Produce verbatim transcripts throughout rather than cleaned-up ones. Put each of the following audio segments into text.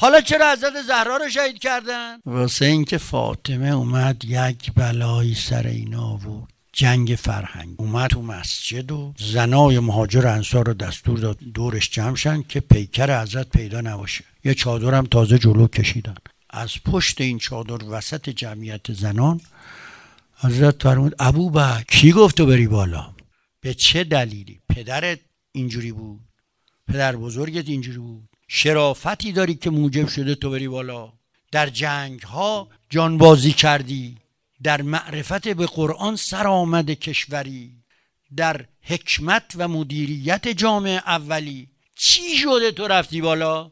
حالا چرا حضرت زهرا رو شهید کردن؟ واسه اینکه فاطمه اومد یک بلایی سر اینا آورد، جنگ فرهنگ. اومد تو مسجد و زنای مهاجر انصار رو دستور داد دورش جمع شن که پیکر حضرت پیدا نباشه. یه چادرم تازه جلو کشیدن، از پشت این چادر وسط جمعیت زنان حضرت فرمود ابوبکر کی گفت تو بری بالا؟ به چه دلیلی؟ پدرت اینجوری بود؟ پدر بزرگت اینجوری بود؟ شرافتی داری که موجب شده تو بری بالا؟ در جنگ ها جانبازی کردی، در معرفت به قرآن سر آمد کشوری، در حکمت و مدیریت جامعه اولی، چی شده تو رفتی بالا؟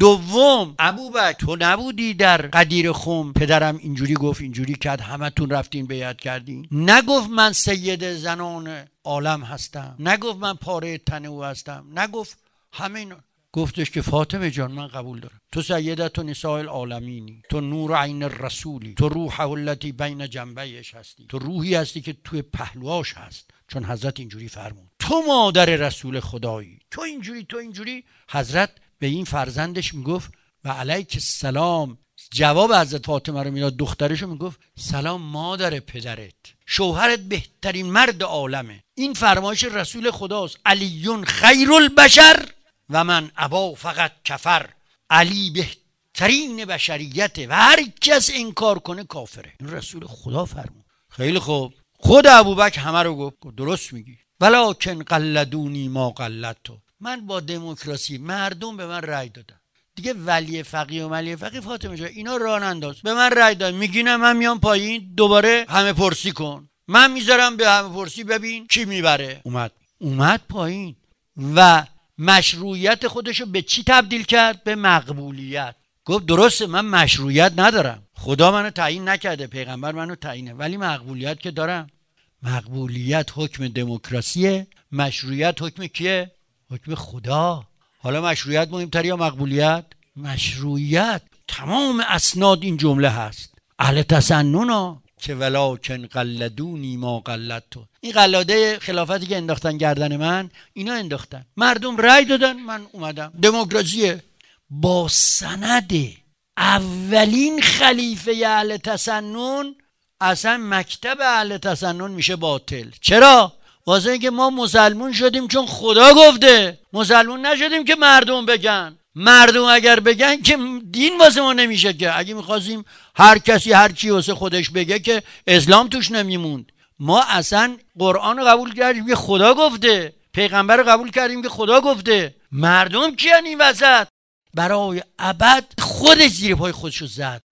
دوم ابوبکر تو نبودی در قدیر خم پدرم اینجوری گفت اینجوری کرد همه تون رفتین بیعت کردین؟ نگفت من سید زنان عالم هستم، نگفت من پاره تن او هستم، نگفت همین، گفتش که فاطمه جان من قبول دارم، تو سیدت و نساء العالمینی، تو نور عین الرسولی، تو روح التی بین جنبیش هستی، تو روحی هستی که توی پهلواش هست، چون حضرت اینجوری فرمود، تو مادر رسول خدایی، تو اینجوری تو اینجوری. حضرت به این فرزندش میگفت و علیک السلام، جواب حضرت فاطمه رو میداد، دخترش رو میگفت سلام مادر پدرت، شوهرت بهترین مرد عالمه. این فرمایش رسول خداست، علیون خیر البشر و من ابا فقط کفر. علی بهترین بشریته و هر کس انکار کنه کافره. این رسول خدا فرمود. خیلی خوب، خود ابوبکر همه رو گفت درست میگی، ولکن قلدونی ما قلدتو، من با دموکراسی مردم به من رأی دادن دیگه، ولی فقیه و ملی فقیه فاطمه جان اینا راه ننداز، به من رأی دادن، میگینم من میام پایین دوباره همه پرسی کن، من میذارم به همه پرسی ببین کی میبره. اومد اومد پایین و مشروعیت خودشو به چی تبدیل کرد؟ به مقبولیت. گفت درسته من مشروعیت ندارم، خدا منو تعیین نکرده، پیغمبر منو تعیینه، ولی مقبولیت که دارم. مقبولیت حکم دموکراسیه، مشروعیت حکم کیه؟ حکم خدا. حالا مشروعیت مهمتر یا مقبولیت؟ مشروعیت. تمام اسناد این جمله هست. اهل تسنن که ولکن قلدونی ما قلدتو، این قلاده خلافتی که انداختن گردن من، اینا انداختن، مردم رأی دادن، من اومدم. دموکراسیه. با سند اولین خلیفه اهل تسنن اصلا مکتب اهل تسنن میشه باطل. چرا؟ واسه اینکه ما مسلمون شدیم چون خدا گفته، مسلمون نشدیم که مردم بگن. مردم اگر بگن که دین واسه ما نمیشه، که اگه میخواستیم هر کسی هر چی واسه خودش بگه که اسلام توش نمیموند. ما اصلا قرآن رو قبول کردیم که خدا گفته، پیغمبر رو قبول کردیم که خدا گفته. مردم کیان این وسط؟ برای ابد خودش زیر پای خودشو زد.